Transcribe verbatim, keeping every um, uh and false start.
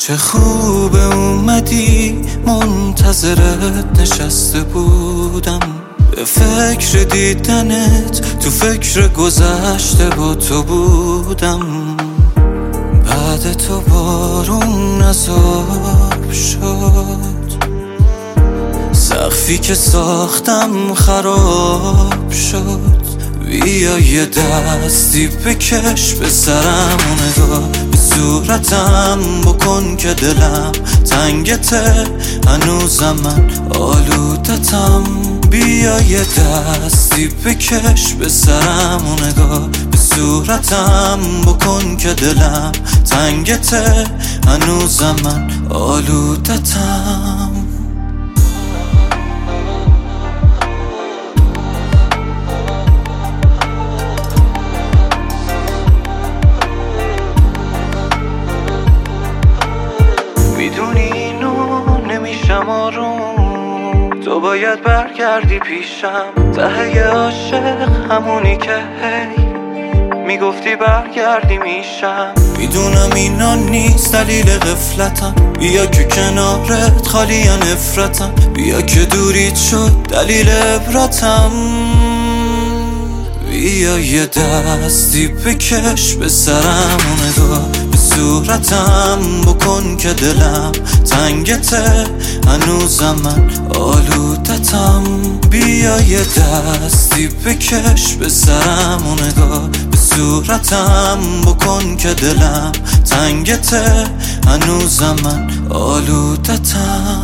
چه خوب اومدی، منتظرت نشسته بودم، به فکر دیدنت، تو فکر گذشته با تو بودم. بعد تو بارون عذاب شد، سقفی که ساختم خراب شد. بیا یه دستی بکش به سرم و نگاه به صورتم بکن که دلم تنگته، هنوزم من آلودتم. بیا یه دستی بکش به سرم و نگاه به صورتم بکن که دلم تنگته، هنوزم من آلودتم. میدونی اینو نمیشم آروم، تو باید برگردی پیشم. ته عاشق همونی که هی میگفتی برگردی میشم. میدونم اینا نیست دلیل غفلتم، بیا که کنارت خالی نفرتم. بیا که دوریت شد دلیل عبرتم. بیا یه دستی بکش به سرم و نگاه به صورتم بکن که دلم تنگته، هنوزم من آلودتم. بیا یه دستی بکش به سرم و نگاه به صورتم بکن که دلم تنگته، هنوزم من آلودتم.